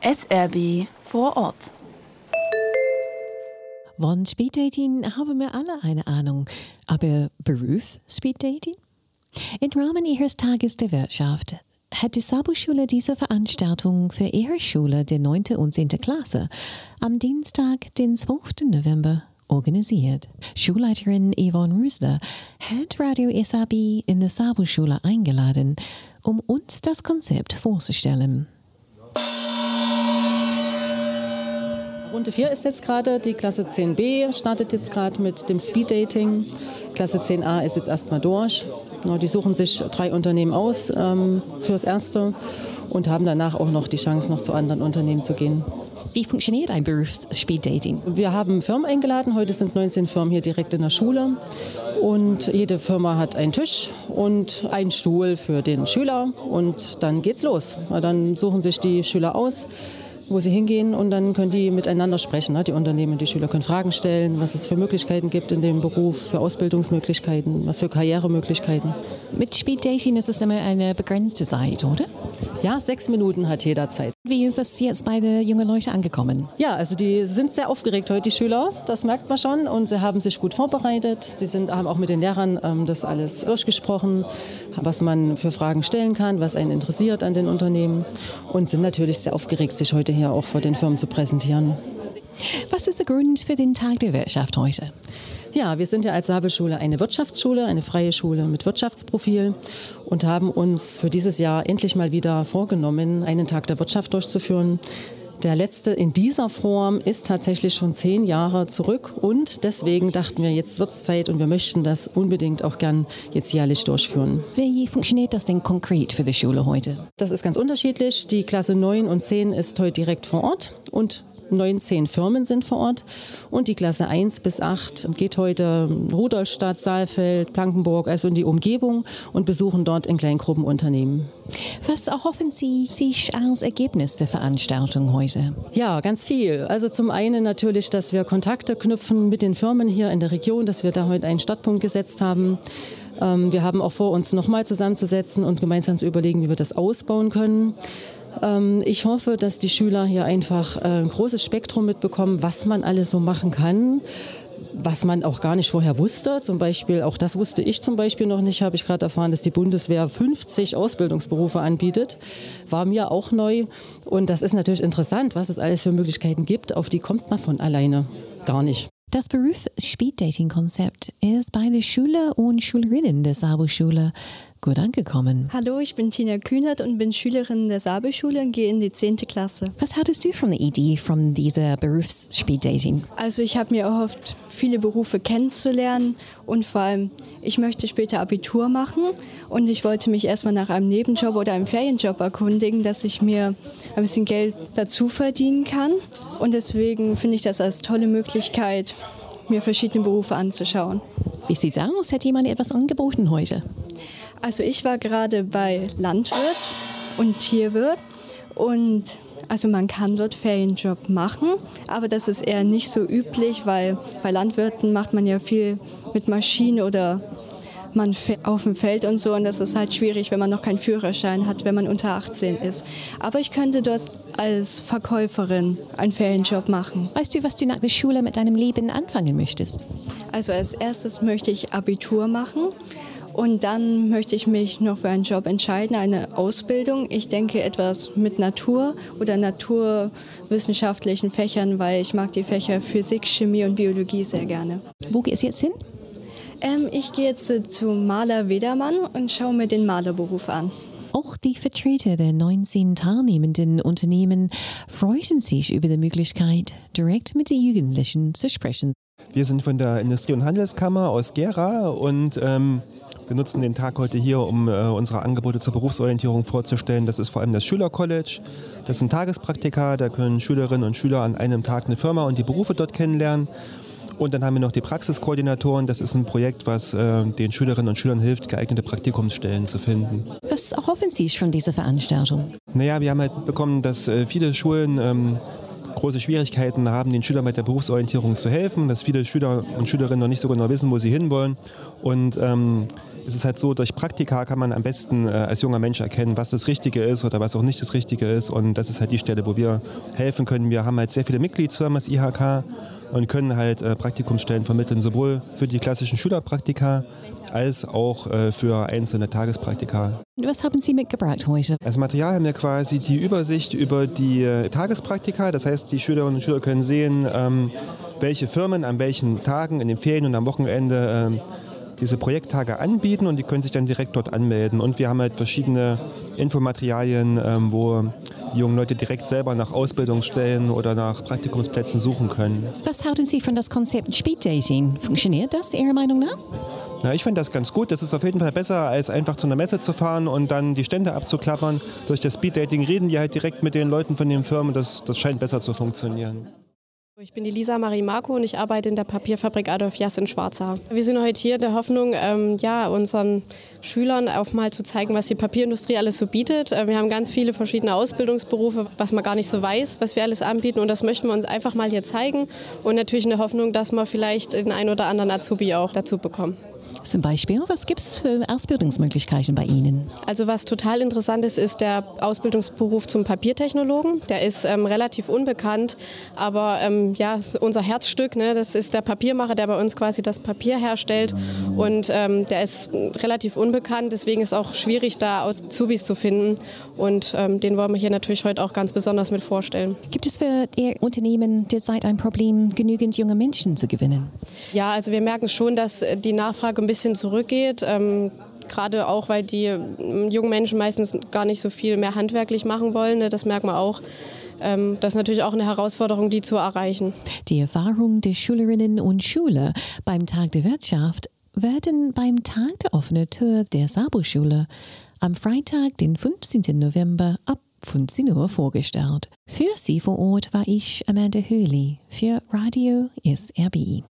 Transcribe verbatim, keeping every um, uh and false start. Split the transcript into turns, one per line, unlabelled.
S R B vor Ort.
Von Speeddating haben wir alle eine Ahnung, aber Beruf Speeddating? Im Rahmen ihres Tages der Wirtschaft hat die Sabo-Schule diese Veranstaltung für ihre Schule der neunten und zehnten Klasse am Dienstag, den zwölften November, organisiert. Schulleiterin Yvonne Rüsler hat Radio S R B in der Sabo-Schule eingeladen, um uns das Konzept vorzustellen.
Runde vier ist jetzt gerade, die Klasse zehn b startet jetzt gerade mit dem Speeddating. Klasse zehn a ist jetzt erstmal durch. Die suchen sich drei Unternehmen aus ähm, fürs Erste und haben danach auch noch die Chance, noch zu anderen Unternehmen zu gehen.
Wie funktioniert ein Berufs-Speeddating?
Wir haben Firmen eingeladen. Heute sind neunzehn Firmen hier direkt in der Schule. Und jede Firma hat einen Tisch und einen Stuhl für den Schüler. Und dann geht's los. Dann suchen sich die Schüler aus, wo sie hingehen, und dann können die miteinander sprechen. Die Unternehmen, die Schüler können Fragen stellen, was es für Möglichkeiten gibt in dem Beruf, für Ausbildungsmöglichkeiten, was für Karrieremöglichkeiten.
Mit Speeddating ist es immer eine begrenzte Zeit, oder?
Ja, sechs Minuten hat jeder Zeit.
Wie ist das jetzt bei den jungen Leuten angekommen?
Ja, also die sind sehr aufgeregt heute, die Schüler, das merkt man schon, und sie haben sich gut vorbereitet. Sie sind, haben auch mit den Lehrern ähm, das alles durchgesprochen, was man für Fragen stellen kann, was einen interessiert an den Unternehmen, und sind natürlich sehr aufgeregt, sich heute hier auch vor den Firmen zu präsentieren.
Was ist der Grund für den Tag der Wirtschaft heute?
Ja, wir sind ja als Sabo-Schule eine Wirtschaftsschule, eine freie Schule mit Wirtschaftsprofil, und haben uns für dieses Jahr endlich mal wieder vorgenommen, einen Tag der Wirtschaft durchzuführen. Der letzte in dieser Form ist tatsächlich schon zehn Jahre zurück, und deswegen dachten wir, jetzt wird es Zeit und wir möchten das unbedingt auch gern jetzt jährlich durchführen.
Wie funktioniert das denn konkret für die Schule heute?
Das ist ganz unterschiedlich. Die Klasse neun und zehn ist heute direkt vor Ort und neunzehn Firmen sind vor Ort, und die Klasse eins bis acht geht heute Rudolstadt, Saalfeld, Blankenburg, also in die Umgebung, und besuchen dort in Kleingruppenunternehmen.
Was erhoffen Sie sich als Ergebnis der Veranstaltung heute?
Ja, ganz viel. Also zum einen natürlich, dass wir Kontakte knüpfen mit den Firmen hier in der Region, dass wir da heute einen Startpunkt gesetzt haben. Wir haben auch vor, uns nochmal zusammenzusetzen und gemeinsam zu überlegen, wie wir das ausbauen können. Ich hoffe, dass die Schüler hier einfach ein großes Spektrum mitbekommen, was man alles so machen kann, was man auch gar nicht vorher wusste. Zum Beispiel, auch das wusste ich zum Beispiel noch nicht, habe ich gerade erfahren, dass die Bundeswehr fünfzig Ausbildungsberufe anbietet. War mir auch neu, und das ist natürlich interessant, was es alles für Möglichkeiten gibt. Auf die kommt man von alleine gar nicht.
Das Beruf Speeddating-Konzept ist bei den Schüler und Schülerinnen der Sabo-Schule gut angekommen.
Hallo, ich bin Tina Kühnert und bin Schülerin der Sabo-Schule und gehe in die zehnte Klasse.
Was hattest du von der Idee von dieser Berufs-Speeddating?
Also ich habe mir erhofft, viele Berufe kennenzulernen, und vor allem, ich möchte später Abitur machen, und ich wollte mich erstmal nach einem Nebenjob oder einem Ferienjob erkundigen, dass ich mir ein bisschen Geld dazu verdienen kann, und deswegen finde ich das als tolle Möglichkeit, mir verschiedene Berufe anzuschauen.
Wie sieht es aus? Hat jemand etwas angeboten heute?
Also ich war gerade bei Landwirt und Tierwirt, und also man kann dort Ferienjob machen, aber das ist eher nicht so üblich, weil bei Landwirten macht man ja viel mit Maschinen oder man auf dem Feld und so, und das ist halt schwierig, wenn man noch keinen Führerschein hat, wenn man unter achtzehn ist. Aber ich könnte dort als Verkäuferin einen Ferienjob machen.
Weißt du, was du nach der Schule mit deinem Leben anfangen möchtest?
Also als erstes möchte ich Abitur machen. Und dann möchte ich mich noch für einen Job entscheiden, eine Ausbildung. Ich denke etwas mit Natur oder naturwissenschaftlichen Fächern, weil ich mag die Fächer Physik, Chemie und Biologie sehr gerne.
Wo geht es jetzt hin?
Ähm, ich gehe jetzt äh, zu Maler Wedermann und schaue mir den Malerberuf an.
Auch die Vertreter der neunzehn teilnehmenden Unternehmen freuten sich über die Möglichkeit, direkt mit den Jugendlichen zu sprechen.
Wir sind von der Industrie- und Handelskammer aus Gera, und ähm, wir nutzen den Tag heute hier, um äh, unsere Angebote zur Berufsorientierung vorzustellen. Das ist vor allem das Schülercollege. Das sind Tagespraktika, da können Schülerinnen und Schüler an einem Tag eine Firma und die Berufe dort kennenlernen. Und dann haben wir noch die Praxiskoordinatoren. Das ist ein Projekt, was äh, den Schülerinnen und Schülern hilft, geeignete Praktikumsstellen zu finden.
Was erhoffen Sie von dieser Veranstaltung?
Naja, wir haben halt bekommen, dass äh, viele Schulen ähm, große Schwierigkeiten haben, den Schülern bei der Berufsorientierung zu helfen, dass viele Schüler und Schülerinnen noch nicht so genau wissen, wo sie hinwollen. Und ähm, es ist halt so, durch Praktika kann man am besten äh, als junger Mensch erkennen, was das Richtige ist oder was auch nicht das Richtige ist. Und das ist halt die Stelle, wo wir helfen können. Wir haben halt sehr viele Mitgliedsfirmen als I H K und können halt äh, Praktikumsstellen vermitteln, sowohl für die klassischen Schülerpraktika als auch äh, für einzelne Tagespraktika.
Was haben Sie mitgebracht heute?
Als Material haben wir quasi die Übersicht über die äh, Tagespraktika. Das heißt, die Schülerinnen und Schüler können sehen, ähm, welche Firmen an welchen Tagen in den Ferien und am Wochenende ähm, diese Projekttage anbieten und die können sich dann direkt dort anmelden. Und wir haben halt verschiedene Infomaterialien, ähm, wo die jungen Leute direkt selber nach Ausbildungsstellen oder nach Praktikumsplätzen suchen können.
Was halten Sie von das Konzept Speeddating? Funktioniert das Ihrer Meinung nach?
Ja, ich finde das ganz gut. Das ist auf jeden Fall besser, als einfach zu einer Messe zu fahren und dann die Stände abzuklappern. Durch das Speeddating reden die halt direkt mit den Leuten von den Firmen. Das, das scheint besser zu funktionieren.
Ich bin die Lisa Marie Marco und ich arbeite in der Papierfabrik Adolf Jass in Schwarzach. Wir sind heute hier in der Hoffnung, ähm, ja, unseren Schülern auch mal zu zeigen, was die Papierindustrie alles so bietet. Äh, wir haben ganz viele verschiedene Ausbildungsberufe, was man gar nicht so weiß, was wir alles anbieten, und das möchten wir uns einfach mal hier zeigen und natürlich in der Hoffnung, dass wir vielleicht den einen oder anderen Azubi auch dazu bekommen.
Zum Beispiel, was gibt es für Ausbildungsmöglichkeiten bei Ihnen?
Also was total interessant ist, ist der Ausbildungsberuf zum Papiertechnologen. Der ist ähm, relativ unbekannt, aber ähm, ja, unser Herzstück, ne, das ist der Papiermacher, der bei uns quasi das Papier herstellt, und ähm, der ist relativ unbekannt, deswegen ist es auch schwierig, da Azubis zu finden, und ähm, den wollen wir hier natürlich heute auch ganz besonders mit vorstellen.
Gibt es für Ihr Unternehmen derzeit ein Problem, genügend junge Menschen zu gewinnen?
Ja, also wir merken schon, dass die Nachfrage ein bisschen zurückgeht. Ähm, Gerade auch, weil die ähm, jungen Menschen meistens gar nicht so viel mehr handwerklich machen wollen. Ne? Das merkt man auch. Ähm, das ist natürlich auch eine Herausforderung, die zu erreichen.
Die Erfahrung der Schülerinnen und Schüler beim Tag der Wirtschaft werden beim Tag der offenen Tür der Sabo-Schule am Freitag, den fünfzehnten November ab fünfzehn Uhr vorgestellt. Für Sie vor Ort war ich Amanda Höhli für Radio S R B.